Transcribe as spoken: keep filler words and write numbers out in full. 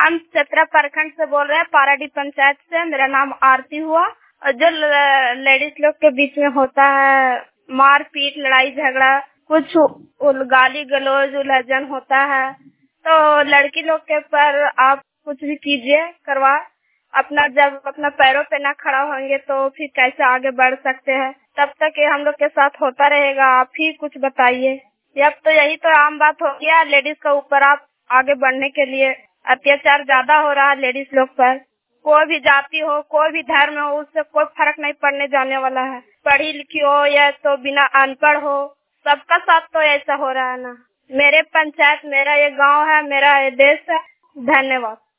हम चतरा प्रखंड से बोल रहे हैं, पाराडी पंचायत से। मेरा नाम आरती हुआ। और जो लेडीज लोग के बीच में होता है मारपीट, लड़ाई झगड़ा, कुछ गाली गलौज उलझन होता है, तो लड़की लोग के पर आप कुछ भी कीजिए करवा। अपना जब अपना पैरों पे ना खड़ा होंगे तो फिर कैसे आगे बढ़ सकते हैं। तब तक ये हम लोग के साथ होता रहेगा। आप ही कुछ बताइए। अब तो यही तो आम बात हो गया लेडीज के ऊपर। आप आगे बढ़ने के लिए अत्याचार ज्यादा हो रहा है लेडीज लोग पर। कोई भी जाति हो, कोई भी धर्म हो, उससे कोई फर्क नहीं पड़ने जाने वाला है। पढ़ी लिखी हो या तो बिना अनपढ़ हो, सबका साथ तो ऐसा हो रहा है ना। मेरे पंचायत, मेरा ये गांव है, मेरा ये देश है। धन्यवाद।